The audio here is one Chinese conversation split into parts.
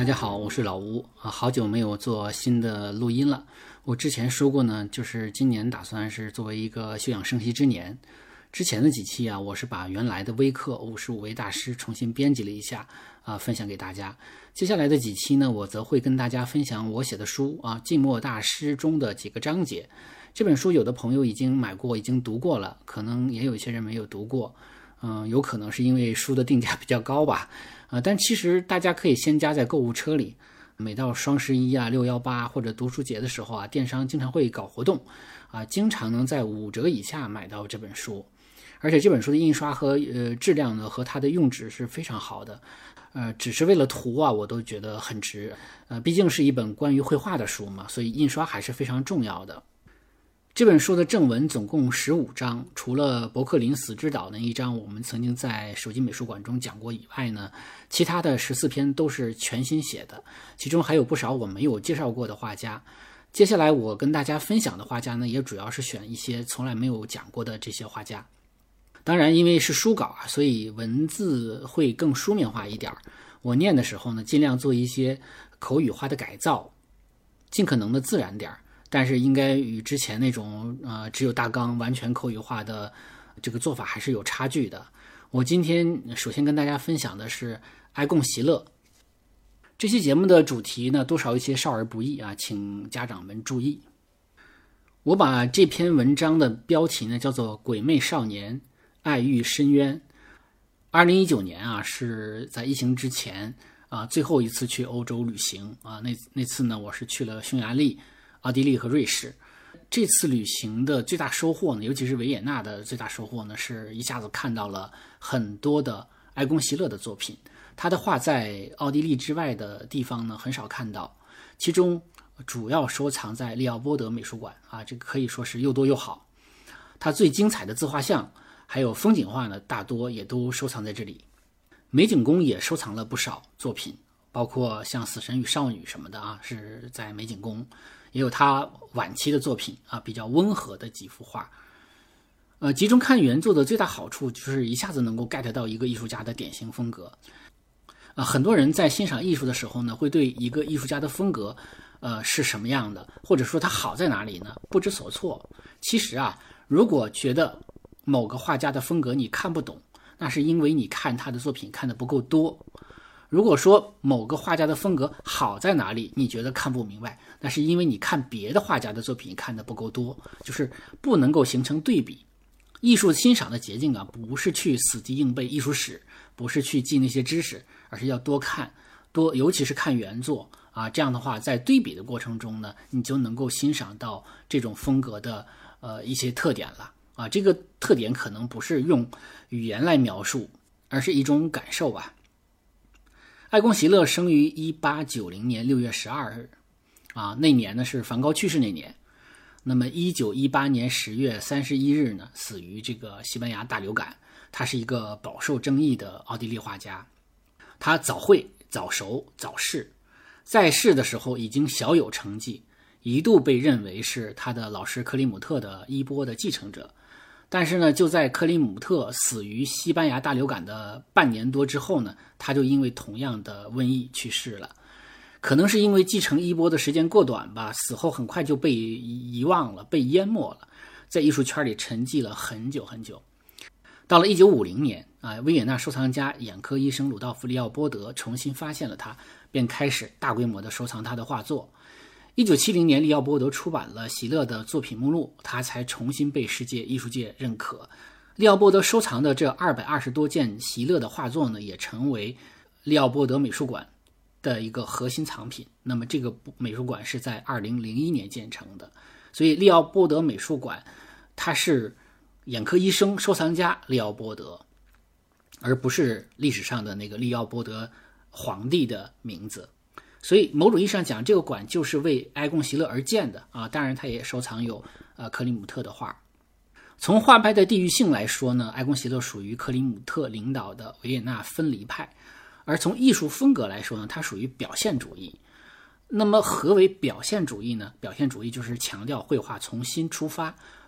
大家好，我是老吴啊，好久没有做新的录音了。我之前说过呢，就是今年打算是作为一个休养生息之年。之前的几期啊，我是把原来的微课55位大师重新编辑了一下啊，分享给大家。接下来的几期呢，我则会跟大家分享我写的书啊，《静默大师》中的几个章节。这本书有的朋友已经买过，已经读过了，可能也有一些人没有读过。有可能是因为书的定价比较高吧，但其实大家可以先加在购物车里。每到双11啊、618或者读书节的时候啊，电商经常会搞活动啊，经常能在5折以下买到这本书。而且这本书的印刷和质量呢，和它的用纸是非常好的。只是为了图啊，我都觉得很值。毕竟是一本关于绘画的书嘛，所以印刷还是非常重要的。这本书的正文总共15章，除了伯克林死之岛那一章我们曾经在手机美术馆中讲过以外呢，其他的14篇都是全新写的，其中还有不少我没有介绍过的画家。接下来我跟大家分享的画家呢，也主要是选一些从来没有讲过的这些画家。当然因为是书稿啊，所以文字会更书面化一点。我念的时候呢，尽量做一些口语化的改造，尽可能的自然点，但是应该与之前那种只有大纲完全口语化的这个做法还是有差距的。我今天首先跟大家分享的是埃贡·席勒。这期节目的主题呢，多少有些少儿不宜啊，请家长们注意。我把这篇文章的标题呢叫做《鬼魅少年，爱欲深渊》。2019年啊，是在疫情之前啊最后一次去欧洲旅行啊，那次呢，我是去了匈牙利、奥地利和瑞士。这次旅行的最大收获呢，尤其是维也纳的最大收获呢，是一下子看到了很多的埃贡·席勒的作品。他的画在奥地利之外的地方呢很少看到，其中主要收藏在利奥波德美术馆啊，这个可以说是又多又好。他最精彩的自画像还有风景画呢，大多也都收藏在这里。美景宫也收藏了不少作品，包括像《死神与少女》什么的啊，是在美景宫。也有他晚期的作品啊，比较温和的几幅画。集中看原作的最大好处就是一下子能够 get 到一个艺术家的典型风格。很多人在欣赏艺术的时候呢，会对一个艺术家的风格是什么样的，或者说他好在哪里呢，不知所措。其实啊，如果觉得某个画家的风格你看不懂，那是因为你看他的作品看得不够多。如果说某个画家的风格好在哪里，你觉得看不明白，那是因为你看别的画家的作品看得不够多，就是不能够形成对比。艺术欣赏的捷径啊，不是去死记硬背艺术史，不是去记那些知识，而是要多看，尤其是看原作啊。这样的话，在对比的过程中呢，你就能够欣赏到这种风格的一些特点了啊。这个特点可能不是用语言来描述，而是一种感受吧。埃贡·席勒生于1890年6月12日啊，那年呢是梵高去世那年。那么1918年10月31日呢，死于这个西班牙大流感。他是一个饱受争议的奥地利画家。他早慧、早熟、早逝，在世的时候已经小有成绩，一度被认为是他的老师克里姆特的衣钵的继承者。但是呢，就在克里姆特死于西班牙大流感的半年多之后呢，他就因为同样的瘟疫去世了。可能是因为继承衣钵的时间过短吧，死后很快就被遗忘了，被淹没了，在艺术圈里沉寂了很久很久。到了1950年啊，维也纳收藏家眼科医生鲁道夫·利奥波德重新发现了他，便开始大规模的收藏他的画作。1970年，利奥波德出版了席勒的作品目录，他才重新被世界艺术界认可。利奥波德收藏的这220多件席勒的画作呢，也成为利奥波德美术馆的一个核心藏品。那么这个美术馆是在2001年建成的，所以利奥波德美术馆它是眼科医生收藏家利奥波德，而不是历史上的那个利奥波德皇帝的名字。所以某种意义上讲，这个馆就是为埃贡·席勒而建的啊。当然他也收藏有克里姆特的画。从画派的地域性来说呢，埃贡·席勒属于克里姆特领导的维也纳分离派。而从艺术风格来说呢，它属于表现主义。那么何为表现主义呢？表现主义就是强调绘画从心出发，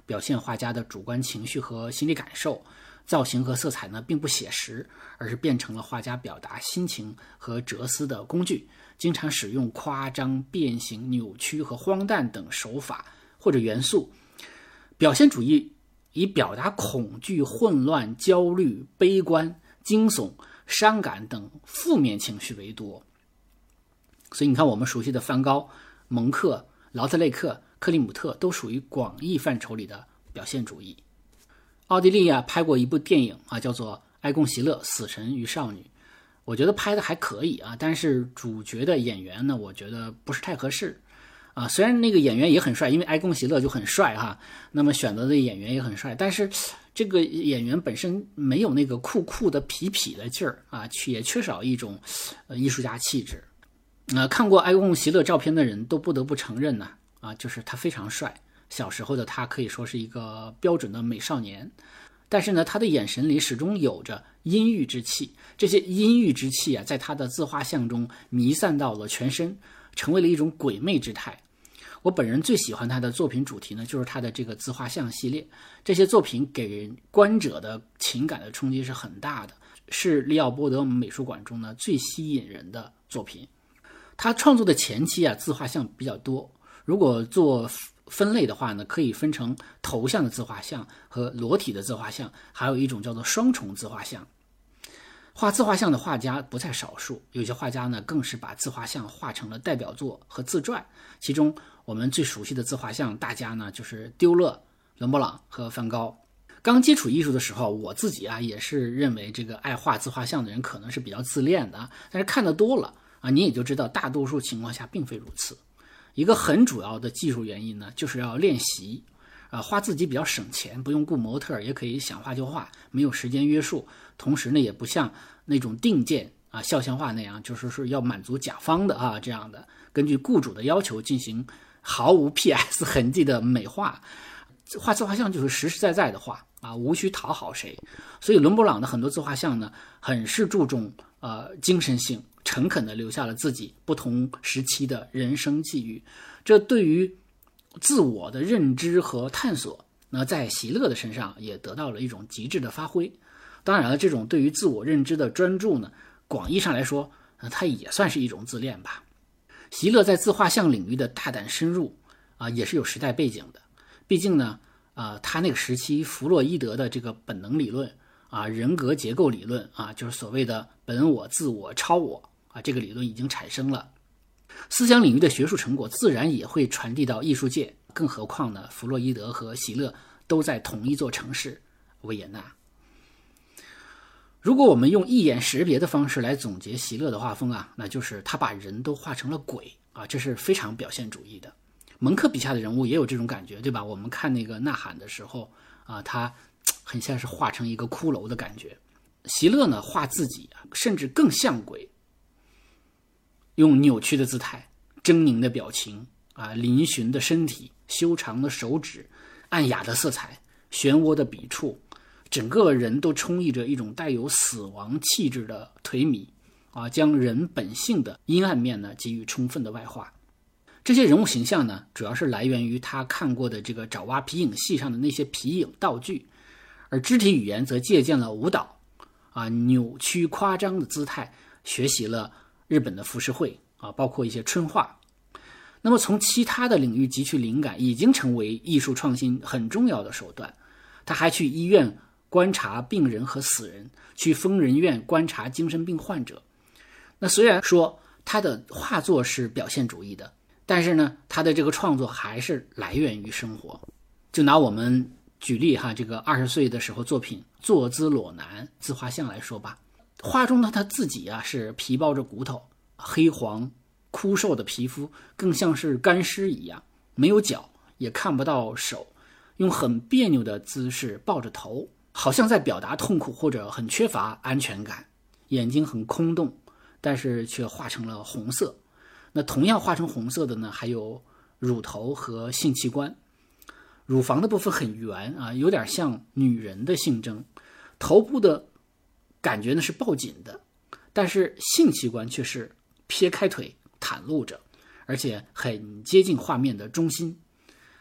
表现画家的主观情绪和心理感受。造型和色彩呢并不写实，而是变成了画家表达心情和哲思的工具，经常使用夸张、变形、扭曲和荒诞等手法或者元素。表现主义以表达恐惧、混乱、焦虑、悲观、惊悚、伤感等负面情绪为多。所以你看，我们熟悉的梵高、蒙克、劳特雷克、克里姆特都属于广义范畴里的表现主义。奥地利拍过一部电影叫做《埃贡席勒：死神与少女》，我觉得拍的还可以但是主角的演员呢，我觉得不是太合适虽然那个演员也很帅，因为埃贡席勒就很帅那么选择的演员也很帅，但是这个演员本身没有那个酷酷的痞痞的劲儿也缺少一种艺术家气质看过埃贡席勒照片的人都不得不承认就是他非常帅。小时候的他可以说是一个标准的美少年，但是呢，他的眼神里始终有着阴郁之气。这些阴郁之气在他的自画像中弥散到了全身，成为了一种鬼魅之态。我本人最喜欢他的作品主题呢，就是他的这个自画像系列。这些作品给人观者的情感的冲击是很大的，是利奥波德美术馆中呢最吸引人的作品。他创作的前期自画像比较多，如果做分类的话呢，可以分成头像的自画像和裸体的自画像，还有一种叫做双重自画像。画自画像的画家不在少数，有些画家呢更是把自画像画成了代表作和自传。其中我们最熟悉的自画像大家呢就是丢勒、伦勃朗和梵高。刚接触艺术的时候，我自己也是认为这个爱画自画像的人可能是比较自恋的但是看得多了你也就知道大多数情况下并非如此。一个很主要的技术原因呢，就是要练习画自己比较省钱，不用雇模特，也可以想画就画，没有时间约束。同时呢，也不像那种定件肖像画那样，就是说要满足甲方的这样的，根据雇主的要求进行毫无 PS 痕迹的美化。画自画像就是实实在在的画无需讨好谁。所以伦勃朗的很多自画像呢，很是注重精神性，诚恳地留下了自己不同时期的人生际遇。这对于自我的认知和探索，那在席勒的身上也得到了一种极致的发挥。当然了，这种对于自我认知的专注呢，广义上来说它也算是一种自恋吧。席勒在自画像领域的大胆深入也是有时代背景的。毕竟呢他那个时期弗洛伊德的这个本能理论人格结构理论就是所谓的本我、自我、超我这个理论已经产生了。思想领域的学术成果自然也会传递到艺术界，更何况呢，弗洛伊德和席勒都在同一座城市维也纳。如果我们用一眼识别的方式来总结席勒的画风那就是他把人都画成了鬼这是非常表现主义的。蒙克笔下的人物也有这种感觉，对吧？我们看那个呐喊的时候他很像是画成一个骷髅的感觉。席勒呢，画自己甚至更像鬼，用扭曲的姿态、狰狞的表情嶙峋的身体、修长的手指、暗哑的色彩、漩涡的笔触，整个人都充溢着一种带有死亡气质的颓靡将人本性的阴暗面呢给予充分的外化。这些人物形象呢，主要是来源于他看过的这个爪哇皮影戏上的那些皮影道具，而肢体语言则借鉴了舞蹈扭曲夸张的姿态，学习了日本的浮世绘包括一些春画。那么从其他的领域汲取灵感已经成为艺术创新很重要的手段。他还去医院观察病人和死人，去疯人院观察精神病患者。那虽然说他的画作是表现主义的，但是呢，他的这个创作还是来源于生活。就拿我们举例这个20岁的时候作品《坐姿裸男》自画像来说吧，画中的他自己是皮包着骨头，黑黄枯瘦的皮肤更像是干尸一样，没有脚，也看不到手，用很别扭的姿势抱着头，好像在表达痛苦或者很缺乏安全感。眼睛很空洞，但是却画成了红色。那同样画成红色的呢，还有乳头和性器官。乳房的部分很圆有点像女人的性征。头部的感觉呢是抱紧的，但是性器官却是撇开腿袒露着，而且很接近画面的中心。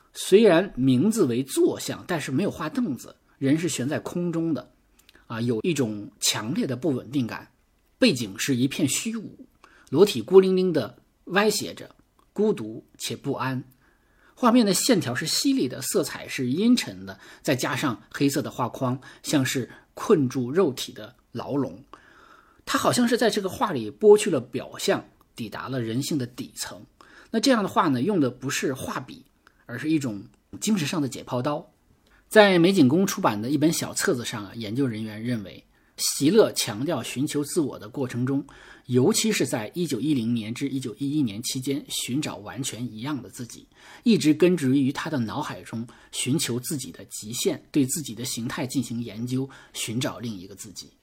虽然名字为坐像，但是没有画凳子，人是悬在空中的有一种强烈的不稳定感。背景是一片虚无，裸体孤零零的歪斜着，孤独且不安。画面的线条是犀利的，色彩是阴沉的，再加上黑色的画框，像是困住肉体的牢笼。它好像是在这个画里剥去了表象，抵达了人性的底层。那这样的画呢，用的不是画笔，而是一种精神上的解剖刀。在美景宫出版的一本小册子上研究人员认为，席勒强调寻求自我的过程中，尤其是在1910年至1911年期间寻找完全一样的自己，一直根植于他的脑海中，寻求自己的极限，对自己的形态进行研究，寻找另一个自己。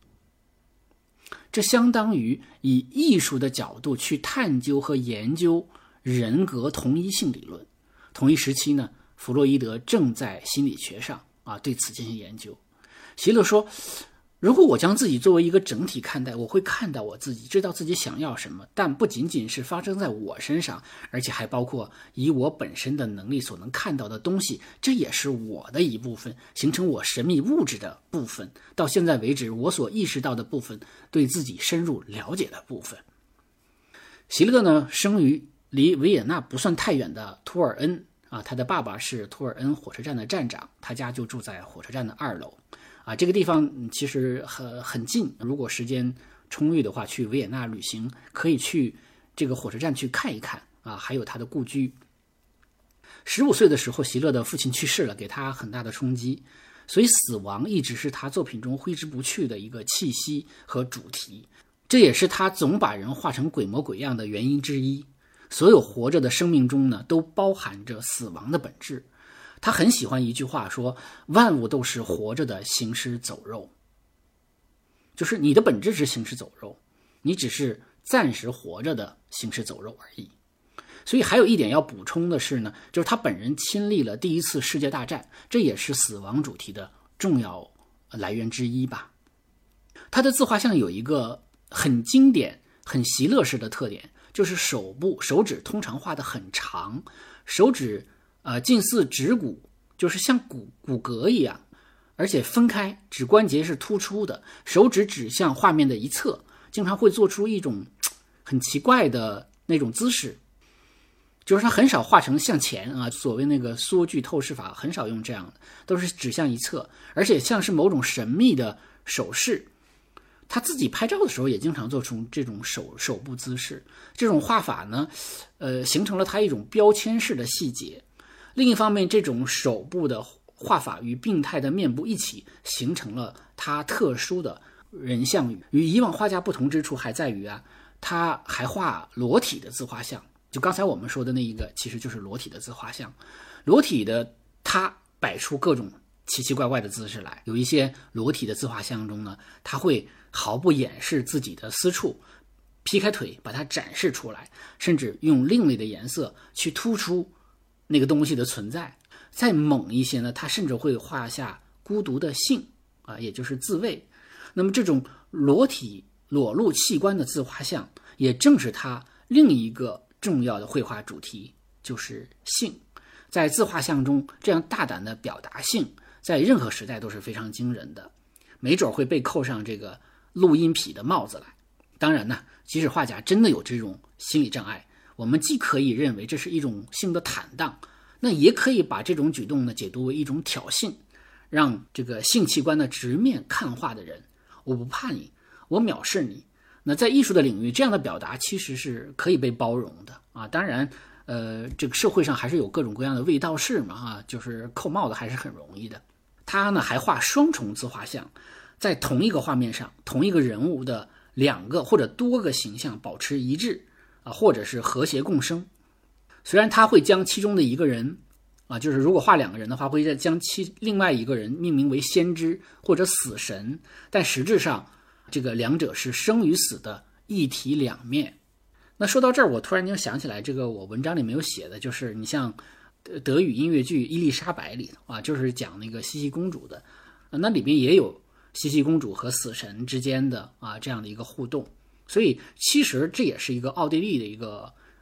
这相当于以艺术的角度去探究和研究人格同一性理论。同一时期呢，弗洛伊德正在心理学上对此进行研究。席勒说，如果我将自己作为一个整体看待，我会看到我自己，知道自己想要什么，但不仅仅是发生在我身上，而且还包括以我本身的能力所能看到的东西，这也是我的一部分，形成我神秘物质的部分，到现在为止我所意识到的部分，对自己深入了解的部分。席勒呢，生于离维也纳不算太远的图尔恩他的爸爸是图尔恩火车站的站长，他家就住在火车站的2楼。这个地方其实很近，如果时间充裕的话，去维也纳旅行可以去这个火车站去看一看还有他的故居。15岁的时候，席勒的父亲去世了，给他很大的冲击，所以死亡一直是他作品中挥之不去的一个气息和主题，这也是他总把人画成鬼模鬼样的原因之一。所有活着的生命中呢，都包含着死亡的本质。他很喜欢一句话说，万物都是活着的行尸走肉，就是你的本质是行尸走肉，你只是暂时活着的行尸走肉而已。所以还有一点要补充的是呢，就是他本人亲历了第一次世界大战，这也是死亡主题的重要来源之一吧。他的自画像有一个很经典很席勒式的特点，就是手指通常画得很长，手指近似指骨，就是像骨骼一样，而且分开，指关节是突出的，手指指向画面的一侧，经常会做出一种很奇怪的那种姿势，就是他很少画成向前所谓那个缩距透视法很少用这样的，都是指向一侧，而且像是某种神秘的手势。他自己拍照的时候也经常做出这种手部姿势，这种画法呢形成了他一种标签式的细节。另一方面，这种手部的画法与病态的面部一起，形成了他特殊的人像语。与以往画家不同之处还在于他还画裸体的自画像，就刚才我们说的那一个其实就是裸体的自画像。裸体的他摆出各种奇奇怪怪的姿势来，有一些裸体的自画像中呢，他会毫不掩饰自己的私处，劈开腿把它展示出来，甚至用另类的颜色去突出那个东西的存在。再猛一些呢，他甚至会画下孤独的性也就是自慰。那么这种裸体裸露器官的自画像，也正是他另一个重要的绘画主题，就是性。在自画像中，这样大胆的表达性，在任何时代都是非常惊人的，没准会被扣上这个录音癖的帽子来。当然呢，即使画家真的有这种心理障碍，我们既可以认为这是一种性的坦荡，那也可以把这种举动呢解读为一种挑衅，让这个性器官的直面看画的人，我不怕你，我藐视你。那在艺术的领域，这样的表达其实是可以被包容的当然这个社会上还是有各种各样的卫道士嘛就是扣帽子还是很容易的。他呢还画双重自画像，在同一个画面上，同一个人物的2个或者多个形象保持一致或者是和谐共生。虽然他会将其中的一个人就是如果画2个人的话，会将另外一个人命名为先知或者死神，但实质上这个两者是生与死的一体两面。那说到这儿，我突然间想起来，这个我文章里没有写的，就是你像德语音乐剧《伊丽莎白》里就是讲那个茜茜公主的，那里边也有茜茜公主和死神之间的这样的一个互动。所以其实这也是一个奥地利的一个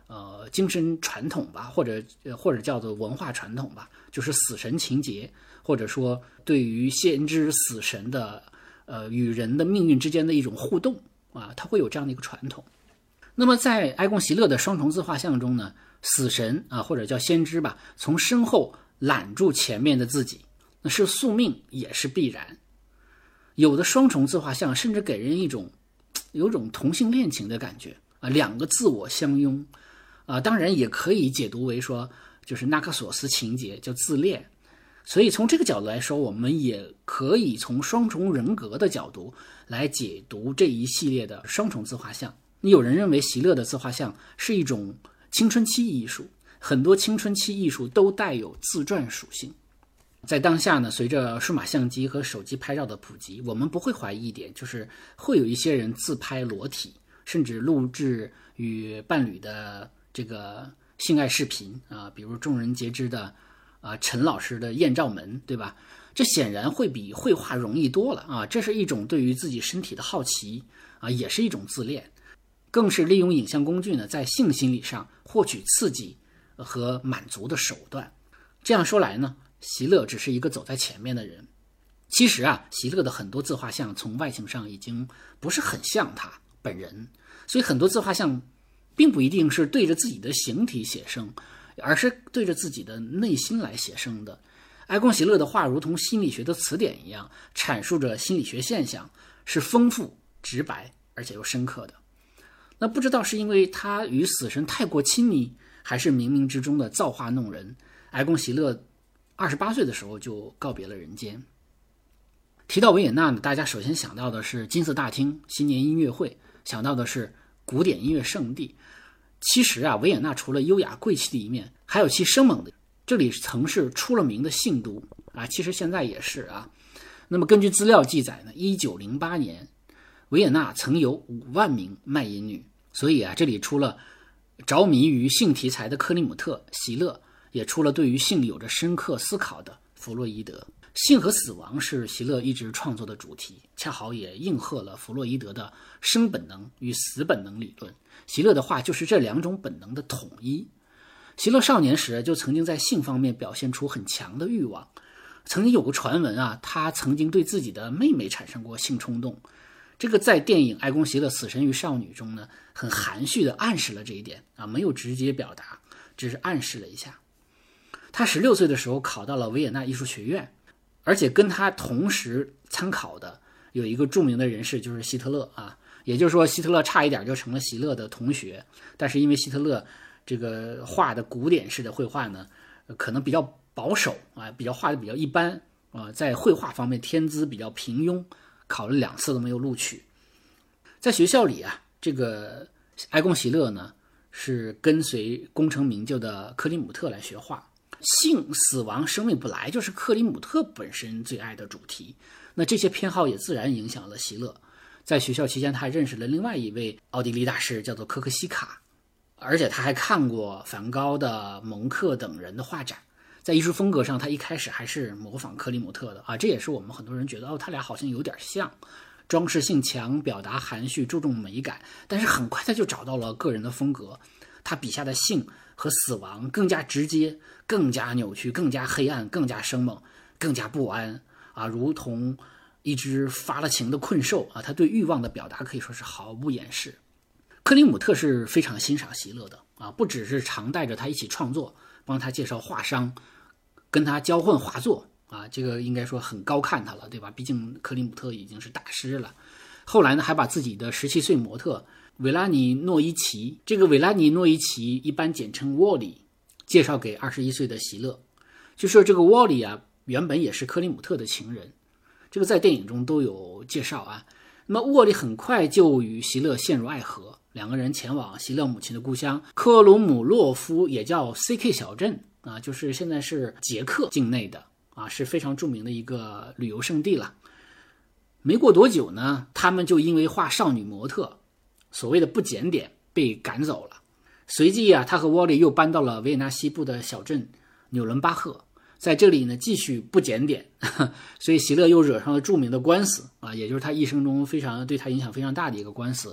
精神传统吧，或者叫做文化传统吧，就是死神情节，或者说对于先知死神的与人的命运之间的一种互动啊，它会有这样的一个传统。那么在埃贡席勒的双重自画像中呢，死神啊或者叫先知吧，从身后揽住前面的自己，那是宿命也是必然。有的双重自画像甚至给人有种同性恋情的感觉啊，两个自我相拥啊，当然也可以解读为说就是纳克索斯情节，叫自恋。所以从这个角度来说，我们也可以从双重人格的角度来解读这一系列的双重自画像。有人认为席勒的自画像是一种青春期艺术，很多青春期艺术都带有自传属性。在当下呢，随着数码相机和手机拍照的普及，我们不会怀疑一点，就是会有一些人自拍裸体，甚至录制与伴侣的这个性爱视频啊，比如众人皆知的陈老师的艳照门，对吧？这显然会比绘画容易多了啊！这是一种对于自己身体的好奇啊，也是一种自恋，更是利用影像工具呢，在性心理上获取刺激和满足的手段。这样说来呢，席勒只是一个走在前面的人。其实啊，席勒的很多自画像从外形上已经不是很像他本人，所以很多自画像并不一定是对着自己的形体写生，而是对着自己的内心来写生的。埃贡席勒的画如同心理学的词典一样，阐述着心理学现象，是丰富、直白而且又深刻的。那不知道是因为他与死神太过亲密，还是冥冥之中的造化弄人，埃贡席勒28岁的时候就告别了人间。提到维也纳呢，大家首先想到的是金色大厅、新年音乐会，想到的是古典音乐圣地。其实啊，维也纳除了优雅贵气的一面，还有其生猛的，这里曾是出了名的性都啊，其实现在也是啊。那么根据资料记载呢，1908年维也纳曾有5万名卖淫女，所以啊，这里除了着迷于性题材的克里姆特、席勒，也出了对于性有着深刻思考的弗洛伊德。性和死亡是席勒一直创作的主题，恰好也应和了弗洛伊德的生本能与死本能理论。席勒的画就是这两种本能的统一。席勒少年时就曾经在性方面表现出很强的欲望，曾经有个传闻啊，他曾经对自己的妹妹产生过性冲动。这个在电影《埃贡席勒死神与少女》中呢，很含蓄地暗示了这一点啊，没有直接表达，只是暗示了一下。他16岁的时候考到了维也纳艺术学院，而且跟他同时参考的有一个著名的人士，就是希特勒啊。也就是说，希特勒差一点就成了席勒的同学，但是因为希特勒这个画的古典式的绘画呢，可能比较保守啊，画的比较一般啊，在绘画方面天资比较平庸，考了2次都没有录取。在学校里啊，这个埃贡席勒呢是跟随功成名就的克里姆特来学画。性、死亡、生命本来就是克里姆特本身最爱的主题，那这些偏好也自然影响了席勒。在学校期间，他还认识了另外一位奥地利大师，叫做科克西卡，而且他还看过梵高的、蒙克等人的画展。在艺术风格上，他一开始还是模仿克里姆特的啊，这也是我们很多人觉得他俩好像有点像，装饰性强，表达含蓄，注重美感。但是很快他就找到了个人的风格，他笔下的性和死亡更加直接，更加扭曲，更加黑暗，更加生猛，更加不安啊，如同一只发了情的困兽啊，他对欲望的表达可以说是毫不掩饰。克里姆特是非常欣赏席勒的啊，不只是常带着他一起创作，帮他介绍画商，跟他交换画作啊，这个应该说很高看他了，对吧？毕竟克里姆特已经是大师了。后来呢，还把自己的17岁模特维拉尼诺伊奇，这个维拉尼诺伊奇一般简称沃里，介绍给21岁的席勒。就说这个沃里啊，原本也是克里姆特的情人，这个在电影中都有介绍啊。那么沃里很快就与席勒陷入爱河，两个人前往席勒母亲的故乡科鲁姆洛夫，也叫 CK 小镇啊，就是现在是捷克境内的啊，是非常著名的一个旅游胜地了。没过多久呢，他们就因为画少女模特所谓的不检点被赶走了。随即啊，他和沃里又搬到了维也纳西部的小镇纽伦巴赫，在这里呢继续不检点，所以席勒又惹上了著名的官司啊，也就是他一生中对他影响非常大的一个官司。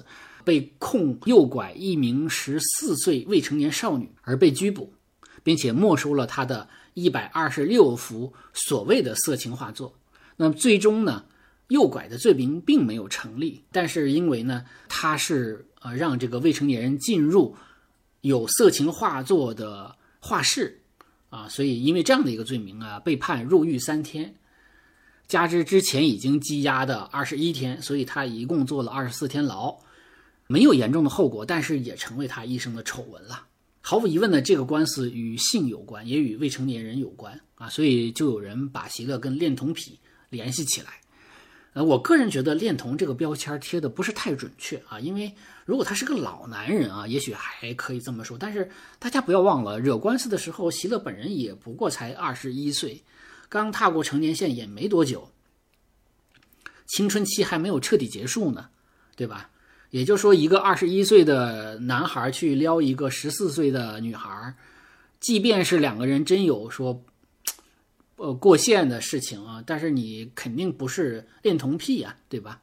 被控诱拐一名14岁未成年少女而被拘捕，并且没收了他的126幅所谓的色情画作。那么最终呢，诱拐的罪名并没有成立，但是因为呢，他是让这个未成年人进入有色情画作的画室所以因为这样的一个罪名被判入狱3天，加之之前已经羁押的21天，所以他一共坐了24天牢，没有严重的后果，但是也成为他一生的丑闻了。毫无疑问呢，这个官司与性有关，也与未成年人有关所以就有人把席勒跟恋童癖联系起来。我个人觉得恋童这个标签贴的不是太准确因为如果他是个老男人也许还可以这么说，但是大家不要忘了，惹官司的时候席勒本人也不过才21岁，刚踏过成年线也没多久，青春期还没有彻底结束呢，对吧？也就是说，一个21岁的男孩去撩一个14岁的女孩，即便是两个人真有说过线的事情但是你肯定不是恋童癖对吧？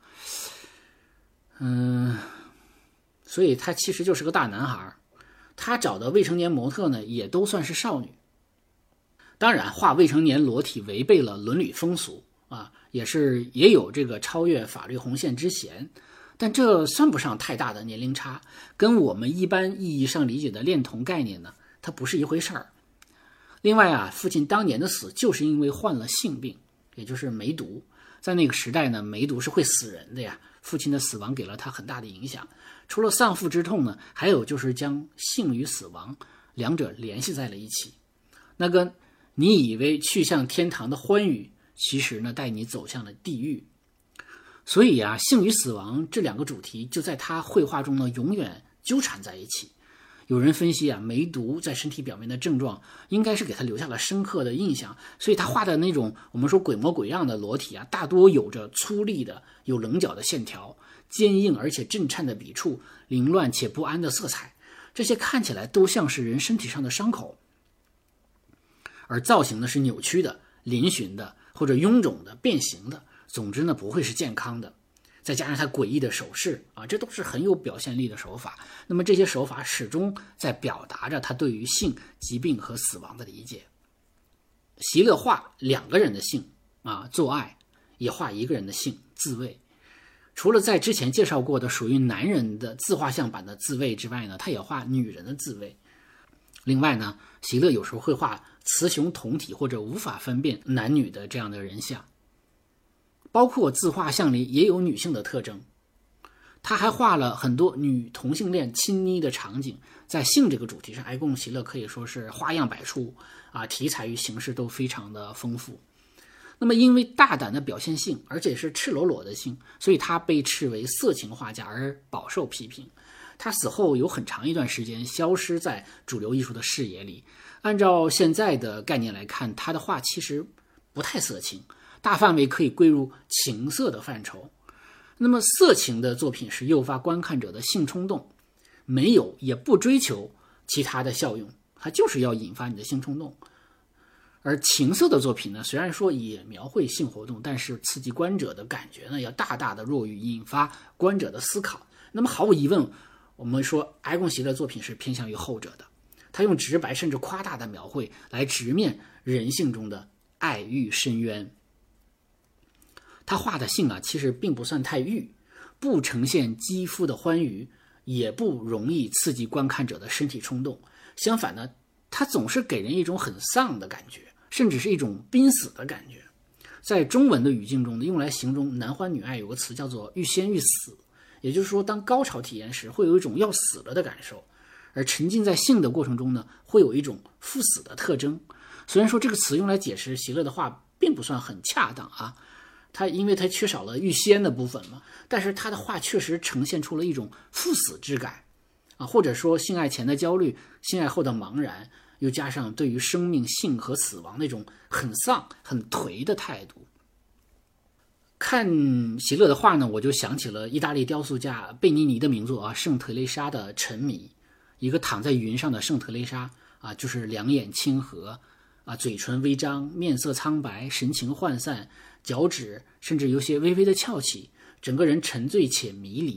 所以他其实就是个大男孩，他找的未成年模特呢也都算是少女。当然画未成年裸体违背了伦理风俗也有这个超越法律红线之嫌，但这算不上太大的年龄差，跟我们一般意义上理解的恋童概念呢，它不是一回事儿。另外父亲当年的死就是因为患了性病，也就是梅毒。在那个时代呢，梅毒是会死人的呀，父亲的死亡给了他很大的影响。除了丧父之痛呢，还有就是将性与死亡两者联系在了一起。那个你以为去向天堂的欢愉，其实呢带你走向了地狱。所以性与死亡这两个主题就在他绘画中呢永远纠缠在一起。有人分析梅毒在身体表面的症状应该是给他留下了深刻的印象，所以他画的那种我们说鬼模鬼样的裸体大多有着粗粝的有棱角的线条，坚硬而且震颤的笔触，凌乱且不安的色彩，这些看起来都像是人身体上的伤口，而造型呢是扭曲的、嶙峋的或者臃肿的、变形的，总之呢不会是健康的。再加上他诡异的手势这都是很有表现力的手法。那么这些手法始终在表达着他对于性、疾病和死亡的理解。席勒画两个人的性做爱，也画一个人的性自慰。除了在之前介绍过的属于男人的自画像版的自慰之外呢，他也画女人的自慰。另外呢，席勒有时候会画雌雄同体或者无法分辨男女的这样的人像。包括自画像里也有女性的特征，他还画了很多女同性恋亲昵的场景。在性这个主题上，埃贡·席勒可以说是花样百出题材与形式都非常的丰富。那么因为大胆的表现性，而且是赤裸裸的性，所以他被斥为色情画家而饱受批评。他死后有很长一段时间消失在主流艺术的视野里。按照现在的概念来看，他的画其实不太色情，大范围可以归入情色的范畴。那么色情的作品是诱发观看者的性冲动，没有也不追求其他的效用，它就是要引发你的性冲动。而情色的作品呢，虽然说也描绘性活动，但是刺激观者的感觉呢，要大大的弱于引发观者的思考。那么毫无疑问，我们说埃贡·席勒的作品是偏向于后者的，他用直白甚至夸大的描绘来直面人性中的爱欲深渊。他画的性其实并不算太欲，不呈现肌肤的欢愉，也不容易刺激观看者的身体冲动。相反呢，他总是给人一种很丧的感觉，甚至是一种濒死的感觉。在中文的语境中呢，用来形容男欢女爱有个词叫做欲仙欲死，也就是说当高潮体验时会有一种要死了的感受，而沉浸在性的过程中呢，会有一种赴死的特征。虽然说这个词用来解释席勒的画并不算很恰当因为它缺少了欲仙的部分嘛，但是他的画确实呈现出了一种赴死之感或者说性爱前的焦虑，性爱后的茫然，又加上对于生命、性和死亡那种很丧、很颓的态度。看席勒的画呢，我就想起了意大利雕塑家贝尼尼的名作圣特蕾莎的沉迷。一个躺在云上的圣特蕾莎就是两眼清和嘴唇微张，面色苍白，神情涣散，脚趾甚至有些微微的翘起，整个人沉醉且迷离，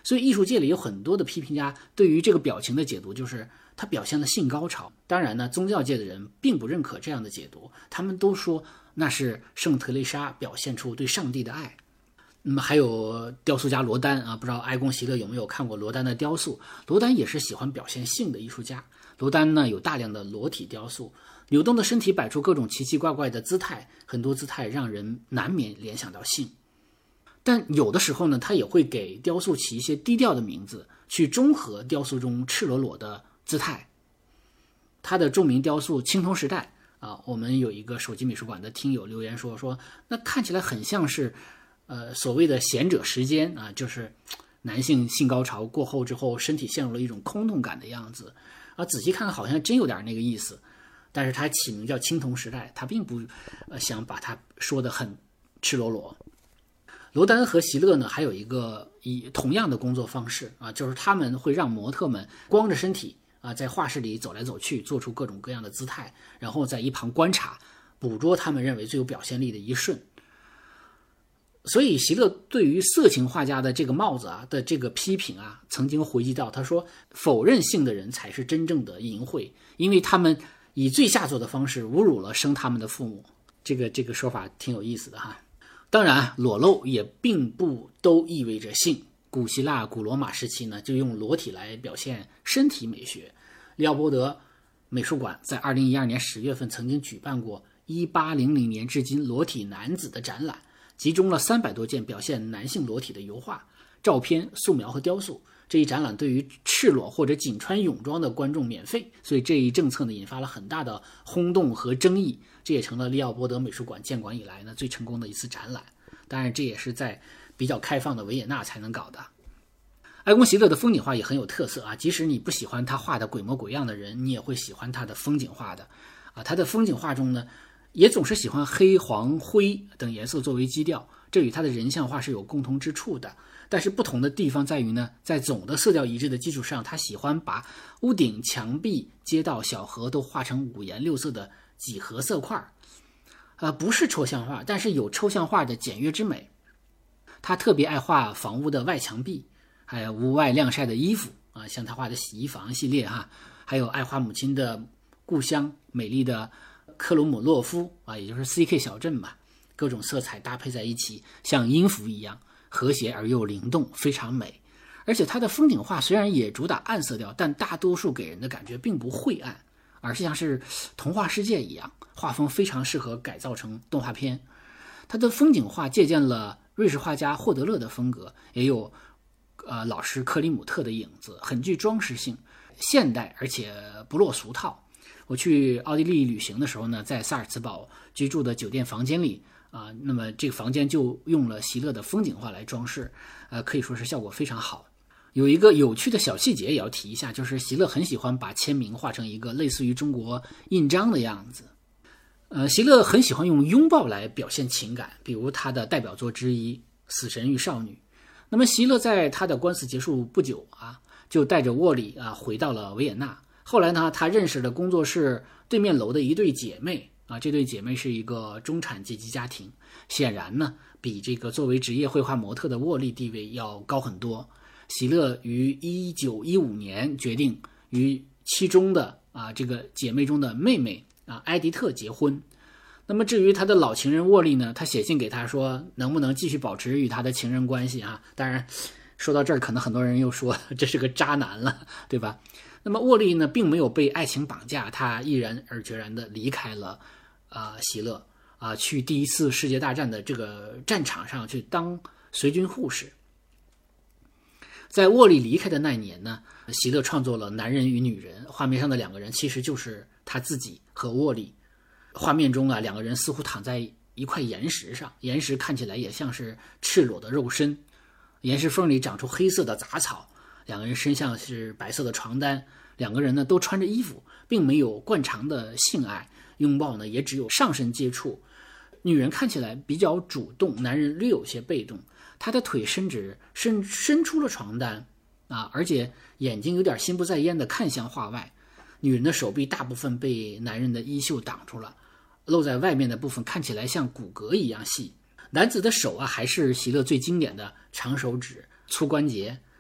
所以艺术界里有很多的批评家对于这个表情的解读就是它表现了性高潮。当然呢，宗教界的人并不认可这样的解读，他们都说那是圣特蕾莎表现出对上帝的爱。那么还有雕塑家罗丹啊，不知道埃贡席勒有没有看过罗丹的雕塑？罗丹也是喜欢表现性的艺术家。罗丹呢有大量的裸体雕塑，扭动的身体摆出各种奇奇怪怪的姿态，很多姿态让人难免联想到性。但有的时候呢，他也会给雕塑起一些低调的名字，去中和雕塑中赤裸裸的姿态。他的著名雕塑《青铜时代》啊，我们有一个手机美术馆的听友留言说那看起来很像是所谓的贤者时间啊，就是男性性高潮过后之后，身体陷入了一种空洞感的样子啊。仔细看好像真有点那个意思，但是他起名叫青铜时代，他并不想把它说得很赤裸裸。罗丹和席勒呢，还有一个同样的工作方式啊，就是他们会让模特们光着身体啊，在画室里走来走去，做出各种各样的姿态，然后在一旁观察，捕捉他们认为最有表现力的一瞬。所以席勒对于色情画家的这个帽子啊的这个批评啊，曾经回击到，他说否认性的人才是真正的淫秽，因为他们以最下作的方式侮辱了生他们的父母。这个说法挺有意思的哈。当然裸露也并不都意味着性，古希腊古罗马时期呢，就用裸体来表现身体美学。利奥波德美术馆在2012年10月份曾经举办过1800年至今裸体男子的展览，集中了300多件表现男性裸体的油画、照片、素描和雕塑。这一展览对于赤裸或者仅穿泳装的观众免费，所以这一政策呢引发了很大的轰动和争议，这也成了利奥波德美术馆建馆以来呢最成功的一次展览。当然这也是在比较开放的维也纳才能搞的。埃贡席勒的风景画也很有特色啊，即使你不喜欢他画的鬼模鬼样的人，你也会喜欢他的风景画的啊。他的风景画中呢也总是喜欢黑、黄、灰等颜色作为基调，这与他的人像画是有共同之处的。但是不同的地方在于呢，在总的色调一致的基础上，他喜欢把屋顶、墙壁、街道、小河都画成5颜6色的几何色块。不是抽象画，但是有抽象画的简约之美。他特别爱画房屋的外墙壁，还有屋外晾晒的衣服啊，像他画的洗衣房系列哈，还有爱画母亲的故乡美丽的克鲁姆洛夫啊，也就是 CK 小镇吧，各种色彩搭配在一起，像音符一样和谐而又灵动，非常美。而且他的风景画虽然也主打暗色调，但大多数给人的感觉并不晦暗，而是像是童话世界一样，画风非常适合改造成动画片。他的风景画借鉴了瑞士画家霍德勒的风格，也有老师克里姆特的影子，很具装饰性，现代而且不落俗套。我去奥地利旅行的时候呢，在萨尔茨堡居住的酒店房间里那么这个房间就用了席勒的风景画来装饰，可以说是效果非常好。有一个有趣的小细节也要提一下，就是席勒很喜欢把签名画成一个类似于中国印章的样子。席勒很喜欢用拥抱来表现情感，比如他的代表作之一《死神与少女》。那么席勒在他的官司结束不久就带着沃里回到了维也纳。后来呢，他认识了工作室对面楼的一对姐妹这对姐妹是一个中产阶级家庭，显然呢，比这个作为职业绘画模特的沃利地位要高很多。席勒于1915年决定与其中的这个姐妹中的妹妹埃迪特结婚。那么至于他的老情人沃利呢，他写信给他说能不能继续保持与他的情人关系当然说到这儿可能很多人又说这是个渣男了，对吧？那么沃利呢并没有被爱情绑架，他毅然而决然地离开了席勒去第一次世界大战的这个战场上去当随军护士。在沃利离开的那年呢，席勒创作了《男人与女人》，画面上的2个人其实就是他自己和沃利。画面中2个人似乎躺在一块岩石上，岩石看起来也像是赤裸的肉身，岩石缝里长出黑色的杂草，2个人身上是白色的床单，2个人呢都穿着衣服，并没有惯常的性爱，拥抱呢也只有上身接触。女人看起来比较主动，男人略有些被动，他的腿伸直伸出了床单而且眼睛有点心不在焉地看向画外。女人的手臂大部分被男人的衣袖挡住了，露在外面的部分看起来像骨骼一样细。男子的手还是席勒最经典的长手指、粗关节，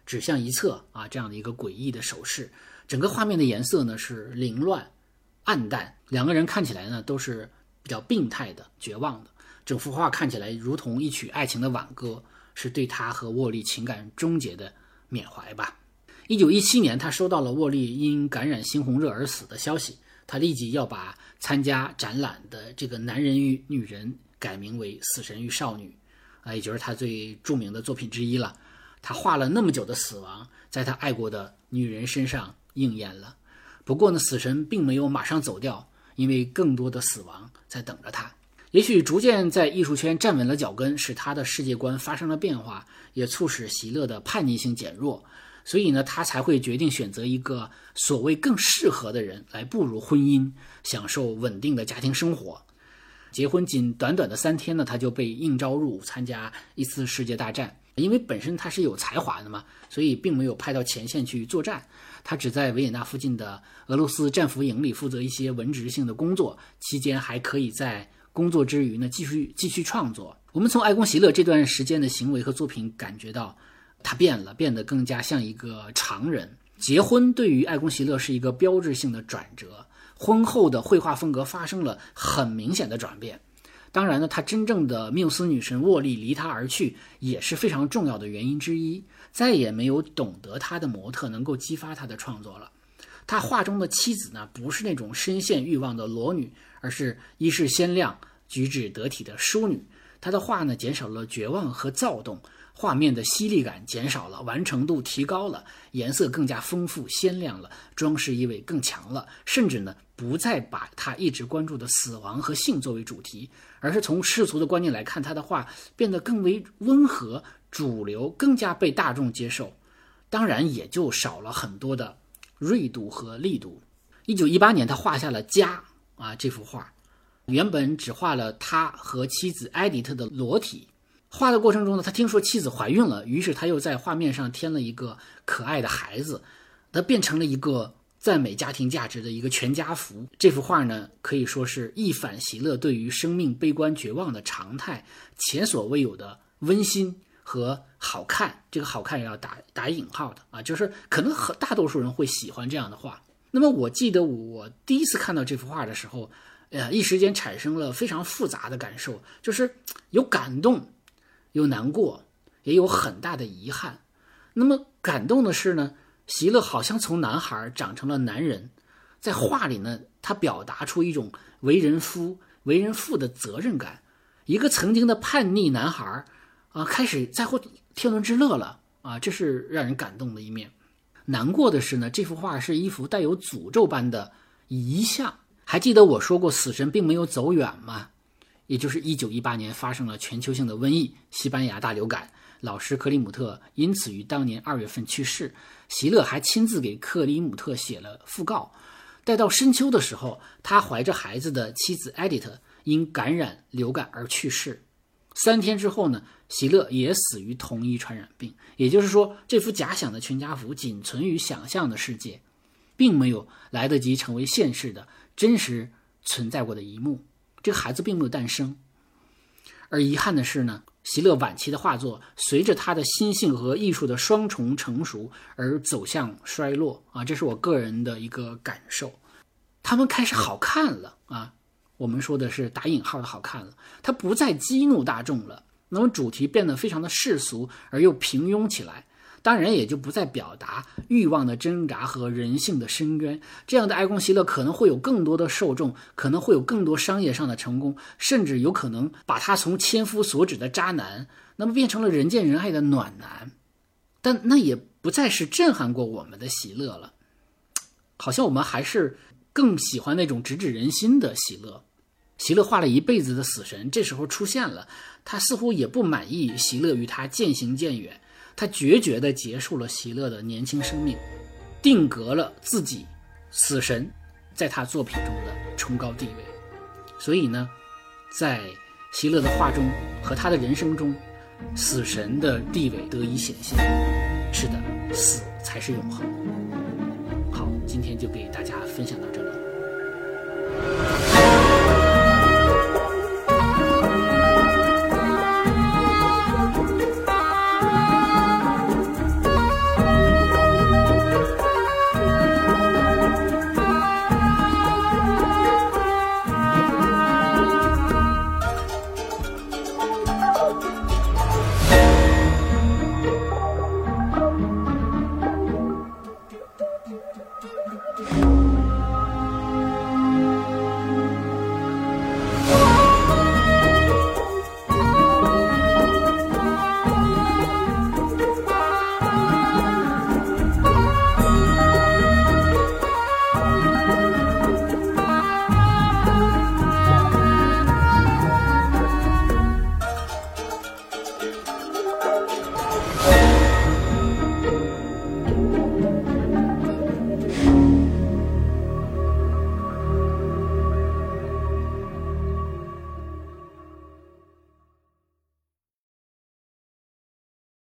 指向一侧啊，这样的一个诡异的手势。整个画面的颜色呢是凌乱暗淡，两个人看起来呢都是比较病态的绝望的。整幅画看起来如同一曲爱情的挽歌，是对他和沃利情感终结的缅怀吧。1917年他收到了沃利因感染猩红热而死的消息，他立即要把参加展览的这个男人与女人改名为死神与少女也就是他最著名的作品之一了。他画了那么久的死亡，在他爱过的女人身上应验了。不过呢，死神并没有马上走掉，因为更多的死亡在等着他。也许逐渐在艺术圈站稳了脚跟，使他的世界观发生了变化，也促使席勒的叛逆性减弱，所以呢，他才会决定选择一个所谓更适合的人来步入婚姻，享受稳定的家庭生活。结婚仅短短的3天呢，他就被应召入伍参加一次世界大战。因为本身他是有才华的嘛，所以并没有派到前线去作战，他只在维也纳附近的俄罗斯战俘营里负责一些文职性的工作，期间还可以在工作之余呢继续创作。我们从埃贡·席勒这段时间的行为和作品感觉到他变得更加像一个常人。结婚对于埃贡·席勒是一个标志性的转折，婚后的绘画风格发生了很明显的转变。当然呢，他真正的缪斯女神沃利离他而去也是非常重要的原因之一，再也没有懂得他的模特能够激发他的创作了。他画中的妻子呢，不是那种深陷欲望的裸女，而是衣饰鲜亮举止得体的淑女。他的画呢，减少了绝望和躁动，画面的犀利感减少了，完成度提高了，颜色更加丰富鲜亮了，装饰意味更强了，甚至呢不再把他一直关注的死亡和性作为主题，而是从世俗的观念来看，他的画变得更为温和主流，更加被大众接受，当然也就少了很多的锐度和力度。1918年他画下了家这幅画，原本只画了他和妻子埃迪特的裸体。画的过程中呢，他听说妻子怀孕了，于是他又在画面上添了一个可爱的孩子，它变成了一个赞美家庭价值的一个全家福。这幅画呢，可以说是一反席勒对于生命悲观绝望的常态，前所未有的温馨和好看。这个好看也要打引号的就是可能大多数人会喜欢这样的画。那么我记得我第一次看到这幅画的时候，一时间产生了非常复杂的感受，就是有感动，有难过，也有很大的遗憾。那么感动的是呢，席勒好像从男孩长成了男人，在画里呢，他表达出一种为人父的责任感。一个曾经的叛逆男孩开始在乎天伦之乐了这是让人感动的一面。难过的是呢，这幅画是一幅带有诅咒般的遗像。还记得我说过死神并没有走远吗？也就是1918年发生了全球性的瘟疫，西班牙大流感，老师克里姆特因此于当年2月份去世。席勒还亲自给克里姆特写了讣告。待到深秋的时候，他怀着孩子的妻子埃迪特因感染流感而去世。3天之后呢，席勒也死于同一传染病。也就是说，这幅假想的全家福仅存于想象的世界，并没有来得及成为现实的真实存在过的一幕。这个孩子并没有诞生。而遗憾的是呢，席勒晚期的画作随着他的心性和艺术的双重成熟而走向衰落这是我个人的一个感受。他们开始好看了我们说的是打引号的好看了，他不再激怒大众了，那么主题变得非常的世俗而又平庸起来，当然也就不再表达欲望的挣扎和人性的深渊。这样的埃贡·席勒可能会有更多的受众，可能会有更多商业上的成功，甚至有可能把他从千夫所指的渣男那么变成了人见人爱的暖男。但那也不再是震撼过我们的席勒了，好像我们还是更喜欢那种直指人心的席勒。席勒画了一辈子的死神这时候出现了，他似乎也不满意席勒与他渐行渐远，他决绝地结束了席勒的年轻生命，定格了自己死神在他作品中的崇高地位。所以呢，在席勒的画中和他的人生中，死神的地位得以显现。是的，死才是永恒。好，今天就给大家分享到这里。